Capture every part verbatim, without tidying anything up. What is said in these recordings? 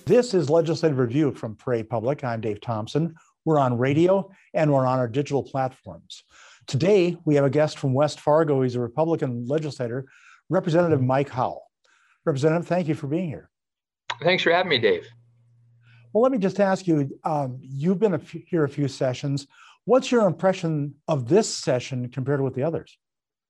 This is Legislative Review from Prairie Public. I'm Dave Thompson. We're on radio and we're on our digital platforms. Today, we have a guest from West Fargo. He's a Republican legislator, Representative Mike Howell. Representative, thank you for being here. Thanks for having me, Dave. Well, let me just ask you, um, you've been a few, here a few sessions. What's your impression of this session compared with the others?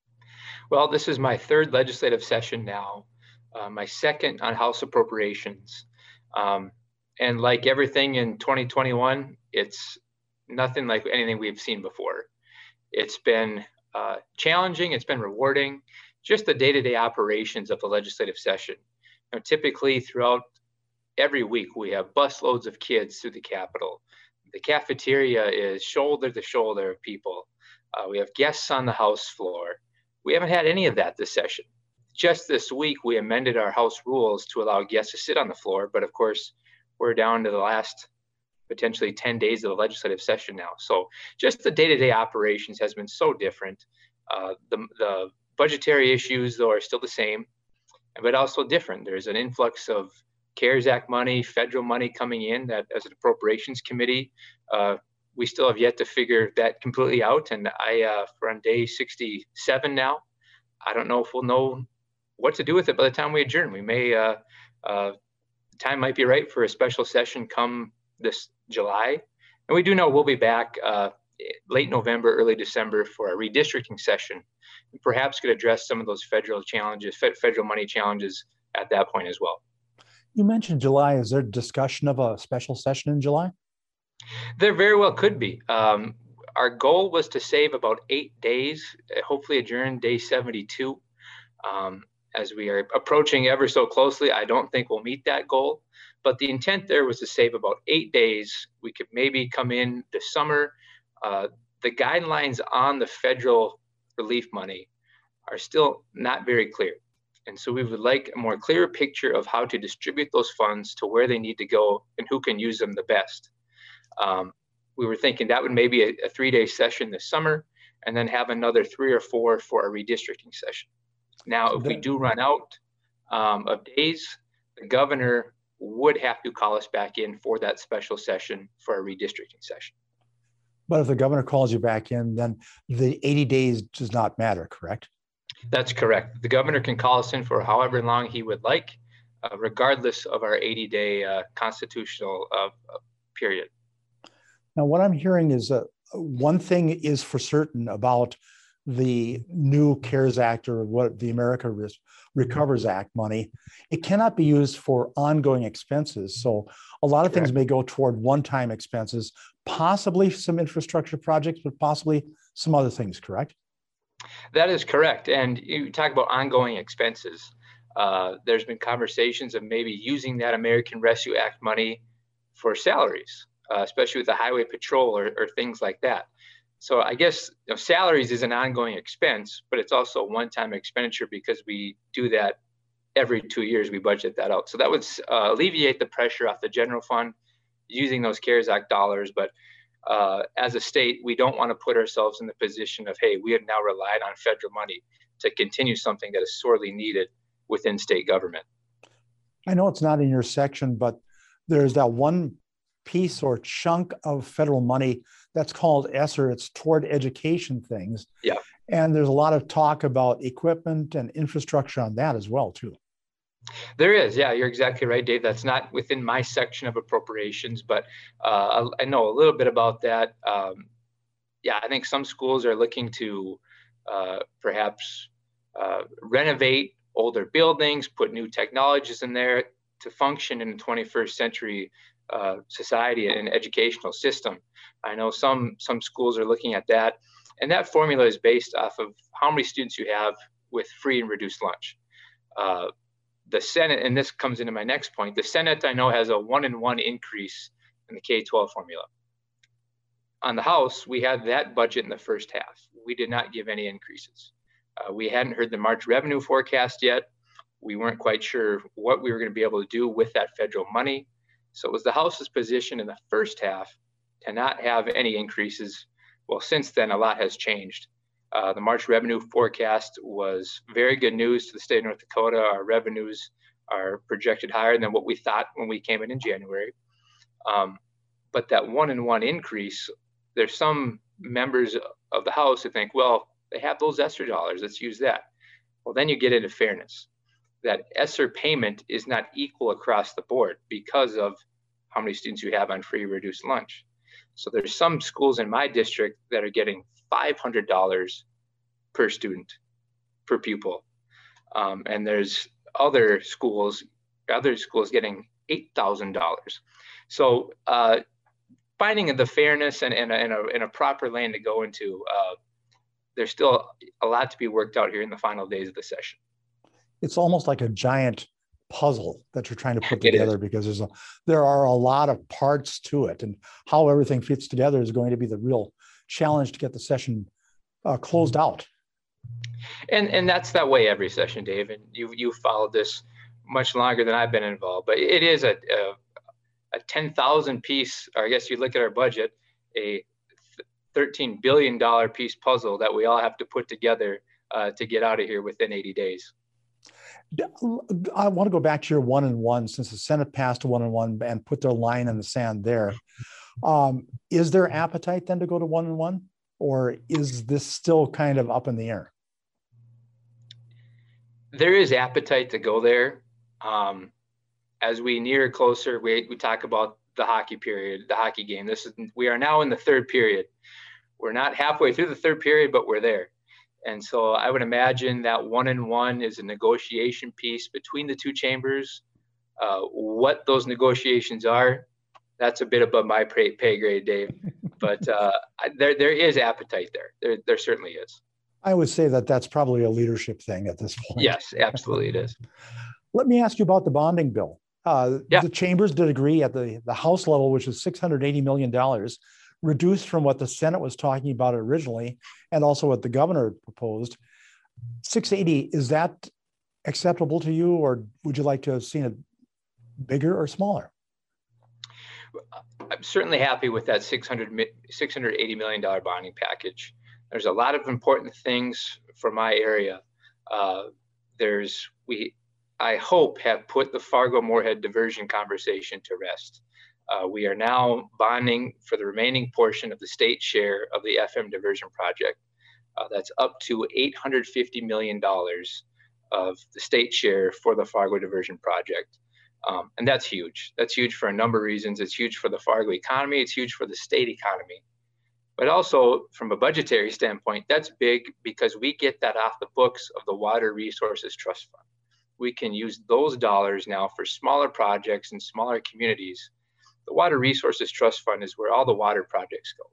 Well, this is my third legislative session now, uh, my second on House Appropriations. Um, and like everything in twenty twenty-one, it's nothing like anything we've seen before. It's been uh, challenging, it's been rewarding, just the day-to-day operations of the legislative session. You know, typically throughout every week, we have busloads of kids through the Capitol. The cafeteria is shoulder to shoulder of people. Uh, we have guests on the House floor. We haven't had any of that this session. Just this week, we amended our House rules to allow guests to sit on the floor, but of course, we're down to the last potentially ten days of the legislative session now. So just the day-to-day operations has been so different. Uh, the, the budgetary issues, though, are still the same, but also different. There's an influx of CARES Act money, federal money coming in that as an appropriations committee, uh, we still have yet to figure that completely out. And I, uh, we're on day sixty-seven now. I don't know if we'll know what to do with it by the time we adjourn. We may, uh, uh, time might be right for a special session come this July. And we do know we'll be back uh, late November, early December for a redistricting session. And perhaps could address some of those federal challenges, federal money challenges at that point as well. You mentioned July. Is there discussion of a special session in July? There very well could be. Um, our goal was to save about eight days, hopefully adjourn day seventy-two. Um, as we are approaching ever so closely, I don't think we'll meet that goal. But the intent there was to save about eight days. We could maybe come in this summer. Uh, the guidelines on the federal relief money are still not very clear. And so we would like a more clear picture of how to distribute those funds to where they need to go and who can use them the best. Um, we were thinking that would maybe a, a three-day session this summer and then have another three or four for a redistricting session. Now, if we do run out um, of days, the governor would have to call us back in for that special session for a redistricting session. But if the governor calls you back in, then the eighty days does not matter, correct? That's correct. The governor can call us in for however long he would like, uh, regardless of our eighty-day uh, constitutional uh, period. Now, what I'm hearing is uh, one thing is for certain about the new CARES Act, or what the America Recovers Act money. It cannot be used for ongoing expenses. So a lot of things may go toward one-time expenses, possibly some infrastructure projects, but possibly some other things, correct? That is correct. And you talk about ongoing expenses. Uh, there's been conversations of maybe using that American Rescue Act money for salaries, uh, especially with the highway patrol or, or things like that. So I guess you know, salaries is an ongoing expense, but it's also a one-time expenditure because we do that every two years, we budget that out. So that would uh, alleviate the pressure off the general fund using those CARES Act dollars. But uh, as a state, we don't want to put ourselves in the position of, hey, we have now relied on federal money to continue something that is sorely needed within state government. I know it's not in your section, but there's that one piece or chunk of federal money that's called ESSER. It's toward education things. Yeah. And there's a lot of talk about equipment and infrastructure on that as well, too. There is. Yeah, you're exactly right, Dave. That's not within my section of appropriations, but uh, I know a little bit about that. Um, yeah, I think some schools are looking to uh, perhaps uh, renovate older buildings, put new technologies in there to function in the twenty-first century uh, society and educational system. I know some some schools are looking at that, and that formula is based off of how many students you have with free and reduced lunch. Uh, the Senate, and this comes into my next point, the Senate I know has a one in one increase in the K twelve formula. On the House, we had that budget in the first half. We did not give any increases. Uh, we hadn't heard the March revenue forecast yet. We weren't quite sure what we were going to be able to do with that federal money. So it was the House's position in the first half to not have any increases. Well, since then, a lot has changed. Uh, the March revenue forecast was very good news to the state of North Dakota. Our revenues are projected higher than what we thought when we came in in January. Um, but that one in one increase, there's some members of the House who think, well, they have those ESSER dollars, let's use that. Well, then you get into fairness. That ESSER payment is not equal across the board because of how many students you have on free reduced lunch. So there's some schools in my district that are getting five hundred dollars per student, per pupil. Um, and there's other schools, other schools getting eight thousand dollars. So uh, finding the fairness and, and, a, and, a, and a proper lane to go into, uh, there's still a lot to be worked out here in the final days of the session. It's almost like a giant puzzle that you're trying to put together, because there's a, there are a lot of parts to it, and how everything fits together is going to be the real challenge to get the session uh, closed out. And and that's that way every session, Dave. And you you followed this much longer than I've been involved, but it is a a, a ten thousand piece, or I guess you look at our budget, a thirteen billion dollar piece puzzle that we all have to put together uh, to get out of here within eighty days. I want to go back to your one and one, since the Senate passed a one and one and put their line in the sand there. Um, is there appetite then to go to one and one, or is this still kind of up in the air? There is appetite to go there. Um, as we near closer, we, we talk about the hockey period, the hockey game. This is, we are now in the third period. We're not halfway through the third period, but we're there. And so I would imagine that one and one is a negotiation piece between the two chambers. Uh, what those negotiations are, that's a bit above my pay, pay grade, Dave. But uh, there there is appetite there. There there certainly is. I would say that that's probably a leadership thing at this point. Yes, absolutely it is. Let me ask you about the bonding bill. Uh, yeah. The chambers did agree at the, the House level, which is six hundred eighty million dollars, reduced from what the Senate was talking about originally, and also what the governor proposed. six eighty, is that acceptable to you, or would you like to have seen it bigger or smaller? I'm certainly happy with that six hundred, six hundred eighty million dollars bonding package. There's a lot of important things for my area. Uh, there's, we, I hope, have put the Fargo-Moorhead diversion conversation to rest. Uh, we are now bonding for the remaining portion of the state share of the F M diversion project. Uh, that's up to eight hundred fifty million dollars of the state share for the Fargo diversion project. Um, and that's huge. That's huge for a number of reasons. It's huge for the Fargo economy. It's huge for the state economy. But also from a budgetary standpoint, that's big because we get that off the books of the Water Resources Trust Fund. We can use those dollars now for smaller projects in smaller communities. The Water Resources Trust Fund is where all the water projects go.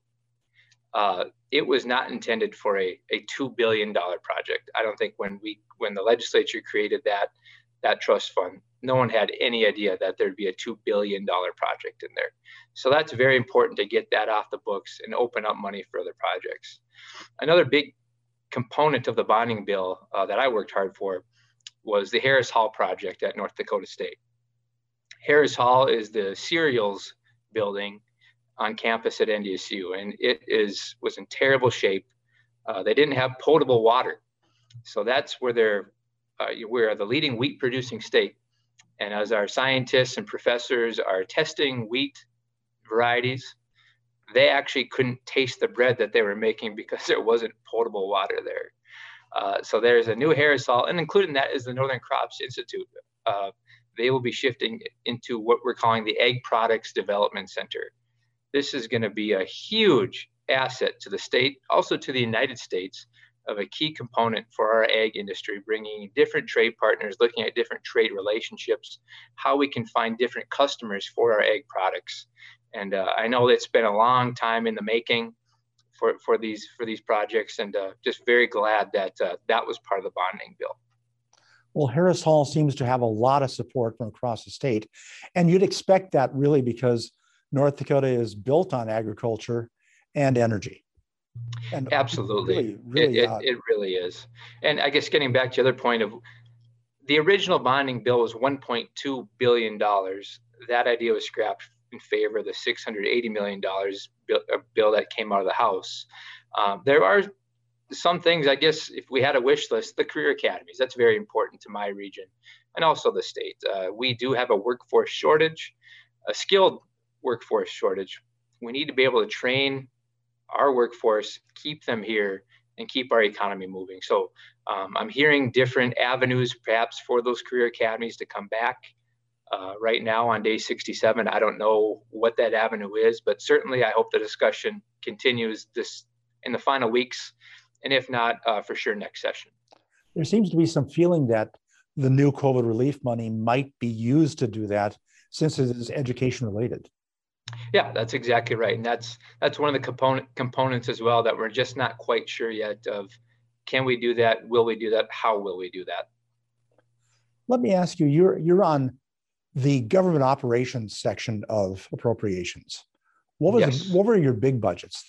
Uh, it was not intended for a, a two billion dollars project. I don't think when we when the legislature created that, that trust fund, no one had any idea that there'd be a two billion dollars project in there. So that's very important to get that off the books and open up money for other projects. Another big component of the bonding bill uh, that I worked hard for was the Harris Hall project at North Dakota State. Harris Hall is the cereals building on campus at N D S U, and it is was in terrible shape. Uh, they didn't have potable water. So that's where they're, uh, we're the leading wheat producing state. And as our scientists and professors are testing wheat varieties, they actually couldn't taste the bread that they were making because there wasn't potable water there. Uh, so there's a new Harris Hall, and including that is the Northern Crops Institute. Uh, they will be shifting into what we're calling the Egg Products Development Center. This is going to be a huge asset to the state, also to the United States, of a key component for our ag industry, bringing different trade partners, looking at different trade relationships, how we can find different customers for our ag products. And uh, I know it's been a long time in the making for, for, these, for these projects, and uh, just very glad that uh, that was part of the bonding bill. Well, Harris Hall seems to have a lot of support from across the state. And you'd expect that really because North Dakota is built on agriculture and energy. And absolutely, really, really, it, uh, it, it really is. And I guess getting back to the other point of the original bonding bill was one point two billion dollars. That idea was scrapped in favor of the six hundred eighty million dollars bill, bill that came out of the House. Um, there are some things, I guess, if we had a wish list, the career academies, that's very important to my region and also the state. Uh, we do have a workforce shortage, a skilled workforce shortage. We need to be able to train our workforce, keep them here, and keep our economy moving. So um, I'm hearing different avenues perhaps for those career academies to come back. Uh, right now on day sixty-seven, I don't know what that avenue is, but certainly I hope the discussion continues this in the final weeks, and if not, uh, for sure next session. There seems to be some feeling that the new COVID relief money might be used to do that, since it is education related. Yeah, that's exactly right, and that's that's one of the component components as well that we're just not quite sure yet of. Can we do that? Will we do that? How will we do that? Let me ask you, you're you're on the government operations section of appropriations. What was Yes. what were your big budgets?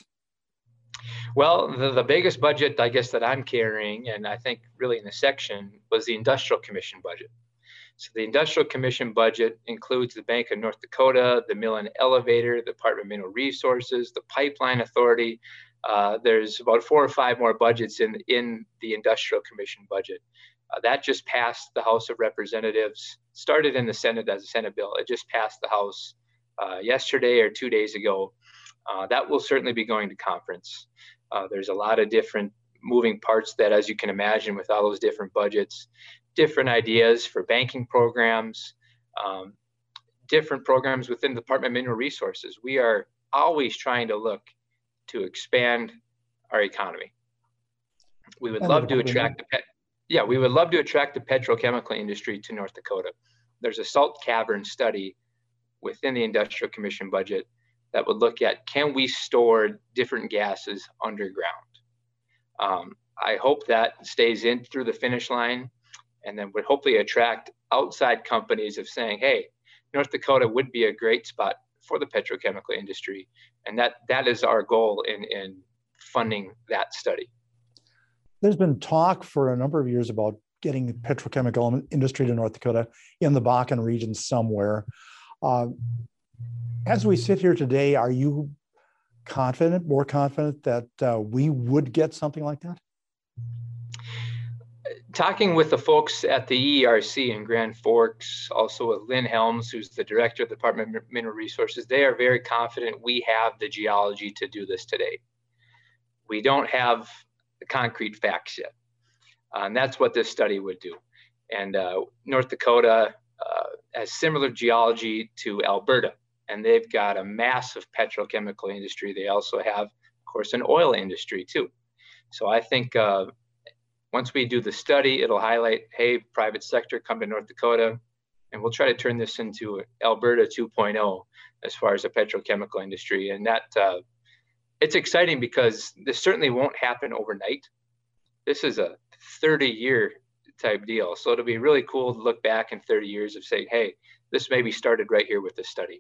Well, the, the biggest budget, I guess, that I'm carrying, and I think really in the section, was the Industrial Commission budget. So the Industrial Commission budget includes the Bank of North Dakota, the Mill and Elevator, the Department of Mineral Resources, the Pipeline Authority. Uh, there's about four or five more budgets in, in the Industrial Commission budget. Uh, that just passed the House of Representatives, started in the Senate as a Senate bill. It just passed the House uh, yesterday or two days ago. Uh, that will certainly be going to conference. Uh, there's a lot of different moving parts that, as you can imagine, with all those different budgets, different ideas for banking programs, um, different programs within the Department of Mineral Resources. We are always trying to look to expand our economy. We would love to attract the pet. Yeah, we would love to attract the petrochemical industry to North Dakota. There's a salt cavern study within the Industrial Commission budget that would look at, can we store different gases underground? Um, I hope that stays in through the finish line, and then would hopefully attract outside companies of saying, hey, North Dakota would be a great spot for the petrochemical industry. And that that is our goal in, in funding that study. There's been talk for a number of years about getting the petrochemical industry to North Dakota in the Bakken region somewhere. Uh, as we sit here today, are you confident, more confident that uh, we would get something like that? Talking with the folks at the E E R C in Grand Forks, also with Lynn Helms, who's the director of the Department of Mineral Resources, they are very confident we have the geology to do this today. We don't have the concrete facts yet. Uh, and that's what this study would do. And uh, North Dakota uh, has similar geology to Alberta, and they've got a massive petrochemical industry. They also have, of course, an oil industry too. So I think uh, once we do the study, it'll highlight, hey, private sector, come to North Dakota, and we'll try to turn this into Alberta two point oh as far as the petrochemical industry. And that uh, it's exciting because this certainly won't happen overnight. This is a thirty year type deal. So it'll be really cool to look back in thirty years of saying, hey, this maybe started right here with this study.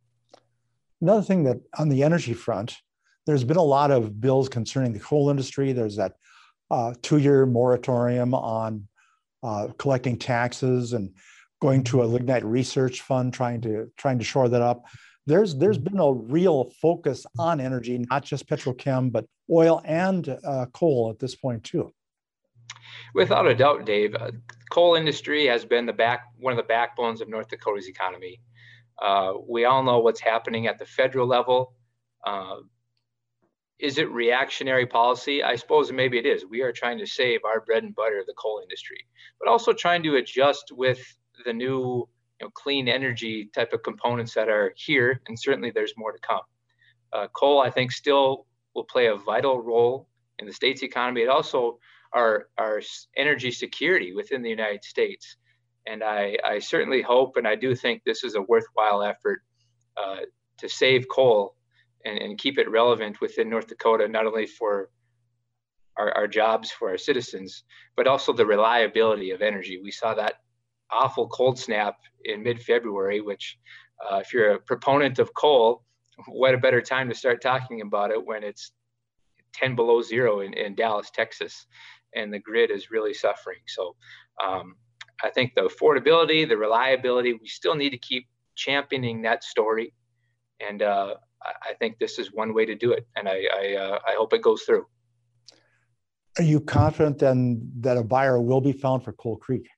Another thing that on the energy front, there's been a lot of bills concerning the coal industry. There's that uh, two-year moratorium on uh, collecting taxes and going to a lignite research fund, trying to trying to shore that up. There's there's been a real focus on energy, not just petrochem, but oil and uh, coal at this point too. Without a doubt, Dave, uh, coal industry has been the back one of the backbones of North Dakota's economy. Uh, we all know what's happening at the federal level. Uh, is it reactionary policy? I suppose maybe it is. We are trying to save our bread and butter, the coal industry, but also trying to adjust with the new you know, clean energy type of components that are here, and certainly there's more to come. Uh, coal, I think, still will play a vital role in the state's economy. It also our, our energy security within the United States. And I, I certainly hope, and I do think this is a worthwhile effort uh, to save coal and, and keep it relevant within North Dakota, not only for our, our jobs for our citizens, but also the reliability of energy. We saw that awful cold snap in mid-February, which uh, if you're a proponent of coal, what a better time to start talking about it when it's ten below zero in, in Dallas, Texas, and the grid is really suffering. So um, I think the affordability, the reliability, we still need to keep championing that story. And uh, I think this is one way to do it. And I, I, uh, I hope it goes through. Are you confident then that a buyer will be found for Coal Creek?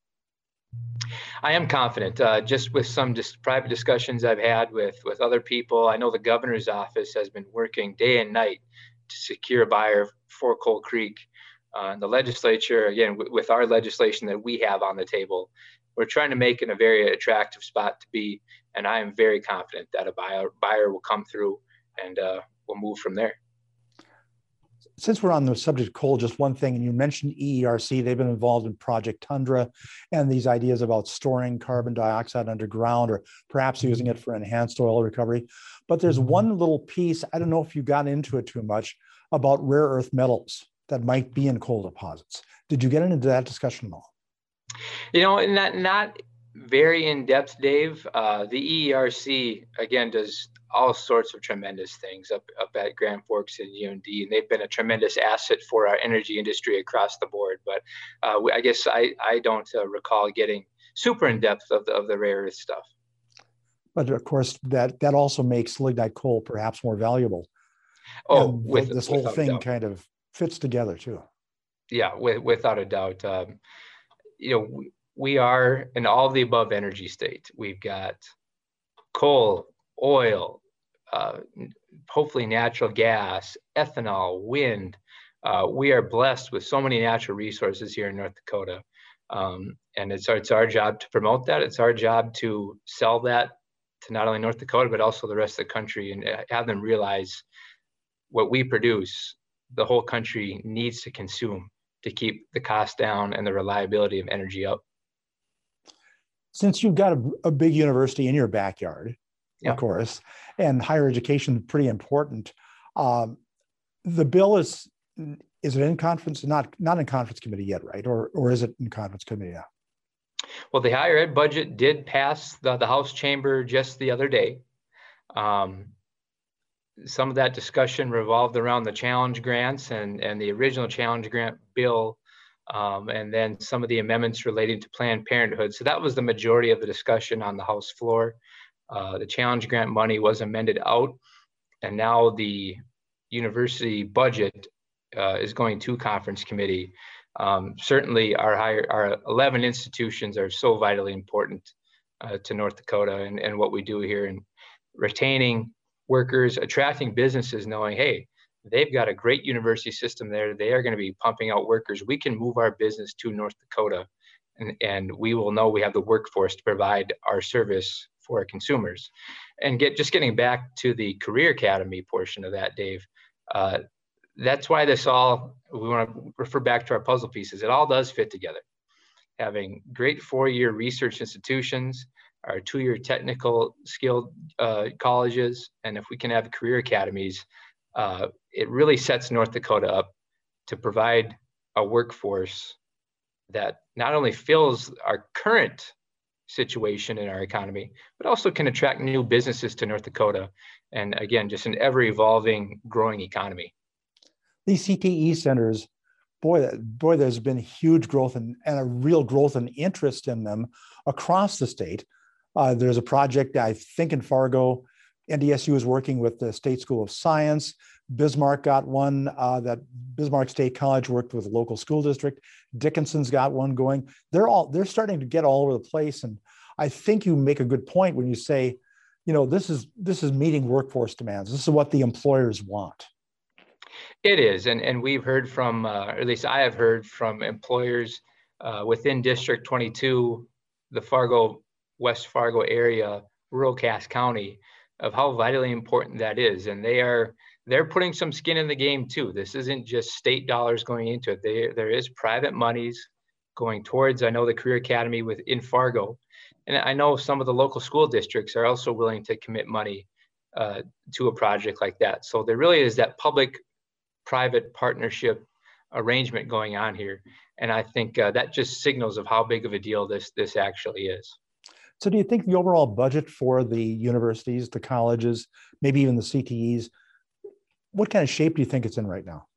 I am confident, uh, just with some just private discussions I've had with, with other people. I know the governor's office has been working day and night to secure a buyer for Coal Creek. Uh, and the legislature, again, w- with our legislation that we have on the table, we're trying to make it a very attractive spot to be. And I am very confident that a buyer, buyer will come through and uh, we'll move from there. Since we're on the subject of coal, just one thing, and you mentioned E E R C, they've been involved in Project Tundra and these ideas about storing carbon dioxide underground or perhaps using it for enhanced oil recovery. But there's one little piece, I don't know if you got into it too much, about rare earth metals that might be in coal deposits. Did you get into that discussion at all? You know, not, not very in depth, Dave. Uh, the E E R C, again, does all sorts of tremendous things up, up at Grand Forks and U N D, and they've been a tremendous asset for our energy industry across the board. But uh, I guess I, I don't uh, recall getting super in depth of the, of the rare earth stuff. But of course, that, that also makes lignite coal perhaps more valuable. Oh, and with, this whole thing doubt. kind of fits together too. Yeah, with, without a doubt. Um, you know, we, we are an all of the above energy state. We've got coal, oil, uh, hopefully natural gas, ethanol, wind. Uh, we are blessed with so many natural resources here in North Dakota. Um, and it's, it's our job to promote that. It's our job to sell that to not only North Dakota, but also the rest of the country, and have them realize what we produce, the whole country needs to consume to keep the cost down and the reliability of energy up. Since you've got a, a big university in your backyard, yeah. of course, and higher education pretty important, um, the bill is is it in conference? Not not in conference committee yet, right? Or or is it in conference committee now? Well, the higher ed budget did pass the, the House chamber just the other day. Um, some of that discussion revolved around the challenge grants and, and the original challenge grant bill, um, and then some of the amendments relating to Planned Parenthood. So that was the majority of the discussion on the House floor. Uh, the challenge grant money was amended out, and now the university budget uh, is going to conference committee. Um, certainly our higher, our eleven institutions are so vitally important uh, to North Dakota and, and what we do here in retaining workers, attracting businesses, knowing, hey, they've got a great university system there. They are going to be pumping out workers. We can move our business to North Dakota, and, and we will know we have the workforce to provide our service for our consumers. And get just getting back to the Career Academy portion of that, Dave, uh, that's why this all, we want to refer back to our puzzle pieces. It all does fit together. Having great four-year research institutions, our two-year technical skilled uh, colleges, and if we can have career academies, uh, it really sets North Dakota up to provide a workforce that not only fills our current situation in our economy, but also can attract new businesses to North Dakota. And again, just an ever-evolving, growing economy. These C T E centers, boy, boy, there's been huge growth and, and a real growth and interest in them across the state. Uh, there's a project, I think, in Fargo. N D S U is working with the State School of Science. Bismarck got one, uh, that Bismarck State College worked with a local school district. Dickinson's got one going. They're all, they're starting to get all over the place. And I think you make a good point when you say, you know, this is, this is meeting workforce demands. This is what the employers want. It is, and, and we've heard from, uh, or at least I have heard from employers uh, within District twenty-two, the Fargo, West Fargo area, rural Cass County, of how vitally important that is. And they are, they're putting some skin in the game too. This isn't just state dollars going into it. They, there is private monies going towards, I know, the Career Academy within Fargo. And I know some of the local school districts are also willing to commit money uh, to a project like that. So there really is that public private partnership arrangement going on here. And I think uh, that just signals of how big of a deal this, this actually is. So do you think the overall budget for the universities, the colleges, maybe even the C T Es, what kind of shape do you think it's in right now?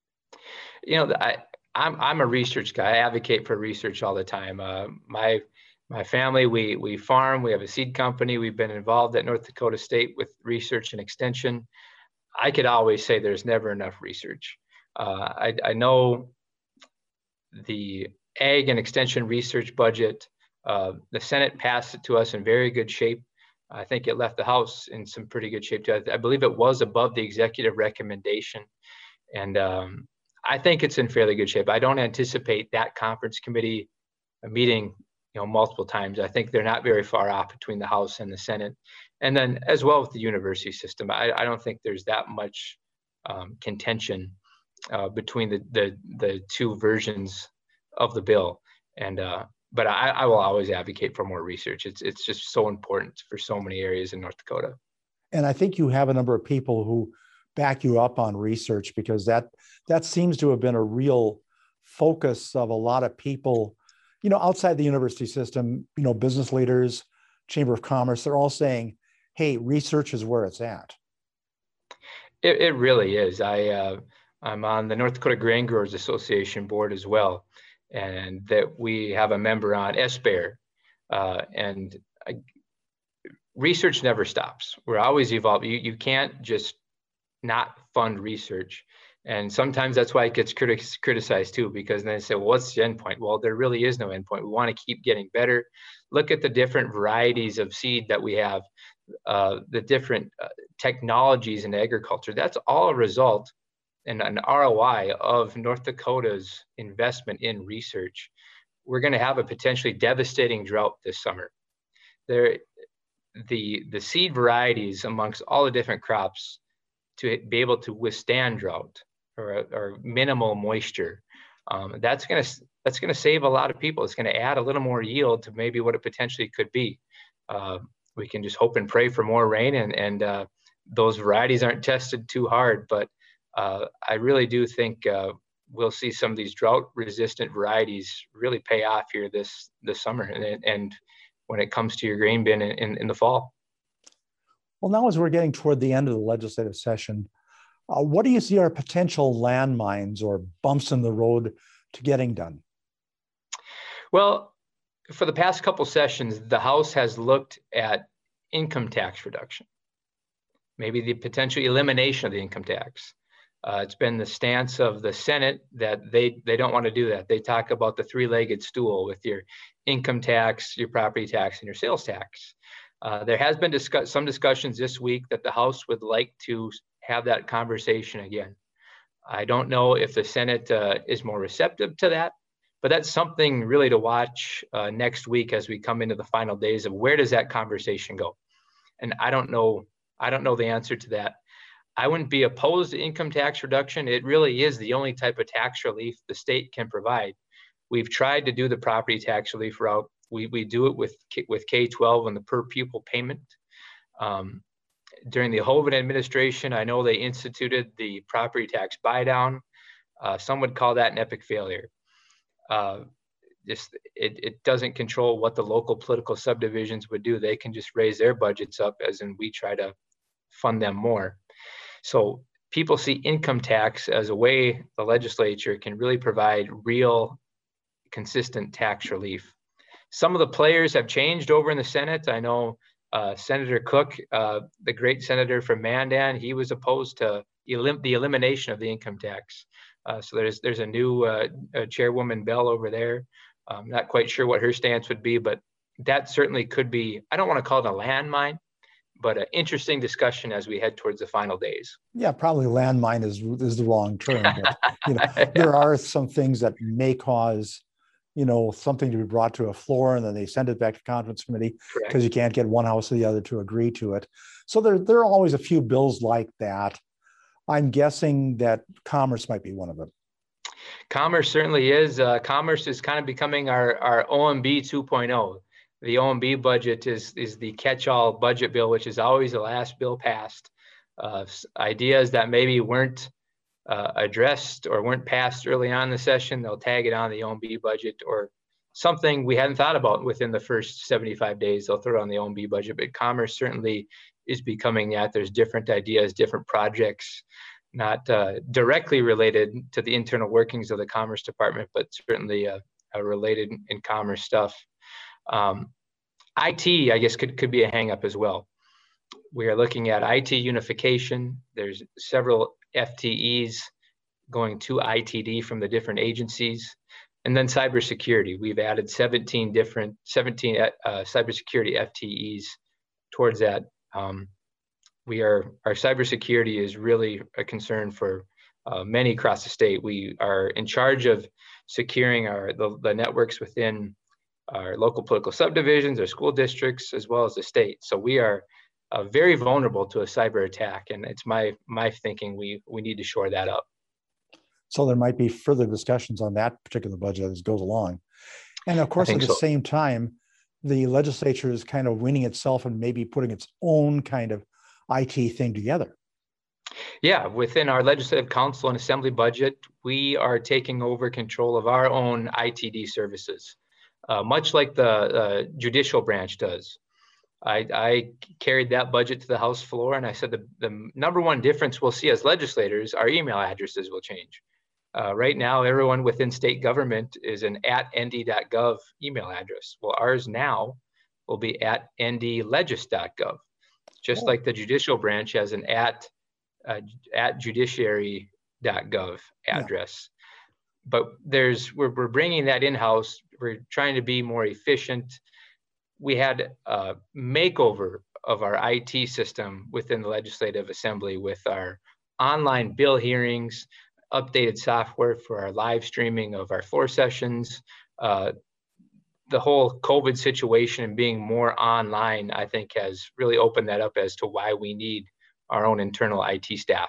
You know, I, I'm, I'm a research guy. I advocate for research all the time. Uh, my, my family, we, we farm, we have a seed company. We've been involved at North Dakota State with research and extension. I could always say there's never enough research. Uh, I, I know the ag and extension research budget, uh, the Senate passed it to us in very good shape. I think it left the House in some pretty good shape too. I, I believe it was above the executive recommendation. And um, I think it's in fairly good shape. I don't anticipate that conference committee meeting, you know, multiple times. I think they're not very far off between the House and the Senate. And then as well with the university system, I, I don't think there's that much um, contention uh, between the, the the two versions of the bill. And uh, but I, I will always advocate for more research. It's it's just so important for so many areas in North Dakota. And I think you have a number of people who back you up on research, because that that seems to have been a real focus of a lot of people, you know, outside the university system, you know, business leaders, Chamber of Commerce, they're all saying, hey, research is where it's at. It, it really is. I, uh, I'm on the North Dakota Grain Growers Association board as well, and that we have a member on S B A R E, uh, and I, research never stops. We're always evolving. You, you can't just not fund research. And sometimes that's why it gets criti- criticized too, because then they say, well, what's the endpoint? Well, there really is no endpoint. We want to keep getting better. Look at the different varieties of seed that we have, uh, the different uh, technologies in agriculture. That's all a result and an R O I of North Dakota's investment in research. We're going to have a potentially devastating drought this summer. There, the, the seed varieties amongst all the different crops to be able to withstand drought or, or minimal moisture, um, that's going to that's going to save a lot of people. It's going to add a little more yield to maybe what it potentially could be. Uh, we can just hope and pray for more rain, and and uh, those varieties aren't tested too hard. But uh, I really do think uh, we'll see some of these drought-resistant varieties really pay off here this this summer, and, and when it comes to your grain bin in, in, in the fall. Well, now as we're getting toward the end of the legislative session, uh, what do you see are potential landmines or bumps in the road to getting done? Well, for the past couple sessions, the House has looked at income tax reduction, maybe the potential elimination of the income tax. Uh, it's been the stance of the Senate that they, they don't want to do that. They talk about the three-legged stool with your income tax, your property tax, and your sales tax. Uh, there has been discuss some discussions this week that the House would like to have that conversation again. I don't know if the Senate uh, is more receptive to that, but that's something really to watch uh, next week as we come into the final days of where does that conversation go. And I don't know, I don't know the answer to that. I wouldn't be opposed to income tax reduction. It really is the only type of tax relief the state can provide. We've tried to do the property tax relief route. We, we do it with, with K twelve and the per pupil payment. Um, during the Hoeven administration, I know they instituted the property tax buy down. Uh, some would call that an epic failure. Uh, just, it, it doesn't control what the local political subdivisions would do. They can just raise their budgets up, as in we try to fund them more. So people see income tax as a way the legislature can really provide real, consistent tax relief. Some of the players have changed over in the Senate. I know uh, Senator Cook, uh, the great senator from Mandan, he was opposed to elim the elimination of the income tax. Uh, so there's there's a new uh, uh, Chairwoman Bell over there. I'm not quite sure what her stance would be, but that certainly could be, I don't want to call it a landmine, but an interesting discussion as we head towards the final days. Yeah, probably landmine is, is the wrong term, but you know, yeah. There are some things that may cause, you know, something to be brought to a floor and then they send it back to conference committee because you can't get one house or the other to agree to it. So there, there are always a few bills like that. I'm guessing that Commerce might be one of them. Commerce certainly is. Uh, Commerce is kind of becoming our, our O M B two point oh. The O M B budget is, is the catch-all budget bill, which is always the last bill passed. Uh, ideas that maybe weren't uh, addressed or weren't passed early on in the session, they'll tag it on the O M B budget, or something we hadn't thought about within the first seventy-five days, they'll throw it on the O M B budget. But Commerce certainly is becoming that. There's different ideas, different projects, not uh, directly related to the internal workings of the Commerce Department, but certainly uh, uh, related in Commerce stuff. Um, I T, I guess, could, could be a hang-up as well. We are looking at I T unification. There's several F T Es going to I T D from the different agencies. And then cybersecurity. We've added seventeen different, seventeen uh, cybersecurity F T Es towards that. Um, we are, our cybersecurity is really a concern for uh, many across the state. We are in charge of securing our the, the networks within our local political subdivisions, our school districts, as well as the state. So we are uh, very vulnerable to a cyber attack, and it's my my thinking we we need to shore that up. So there might be further discussions on that particular budget as it goes along. And of course, at the so. same time, the legislature is kind of weaning itself and maybe putting its own kind of I T thing together. Yeah, within our legislative council and assembly budget, we are taking over control of our own I T D services, uh, much like the uh, judicial branch does. I, I carried that budget to the House floor, and I said the, the number one difference we'll see as legislators, our email addresses will change. Uh, right now, everyone within state government is an at n d dot gov email address. Well, ours now will be at n d legis dot gov, just oh. like the judicial branch has an at uh, at judiciary dot gov address. Yeah. But there's we're, we're bringing that in-house. We're trying to be more efficient. We had a makeover of our I T system within the Legislative Assembly with our online bill hearings, updated software for our live streaming of our floor sessions. Uh, the whole COVID situation and being more online, I think, has really opened that up as to why we need our own internal I T staff.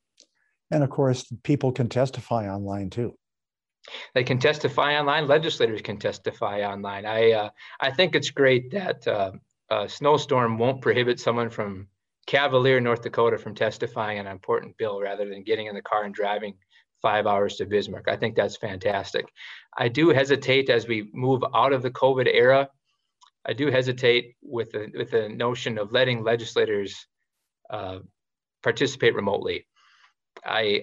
And of course, people can testify online too. They can testify online. Legislators can testify online. I uh, I think it's great that uh, a snowstorm won't prohibit someone from Cavalier, North Dakota, from testifying on an important bill rather than getting in the car and driving five hours to Bismarck. I think that's fantastic. I do hesitate as we move out of the COVID era. I do hesitate with the with the notion of letting legislators uh, participate remotely. I.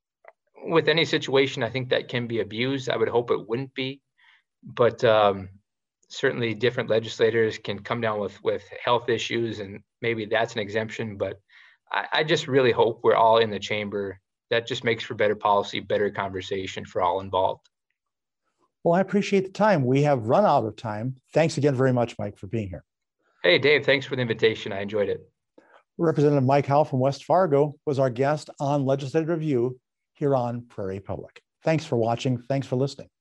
With any situation, I think that can be abused. I would hope it wouldn't be, but um, certainly different legislators can come down with, with health issues, and maybe that's an exemption, but I, I just really hope we're all in the chamber. That just makes for better policy, better conversation for all involved. Well, I appreciate the time. We have run out of time. Thanks again very much, Mike, for being here. Hey, Dave, thanks for the invitation. I enjoyed it. Representative Mike Howell from West Fargo was our guest on Legislative Review here on Prairie Public. Thanks for watching. Thanks for listening.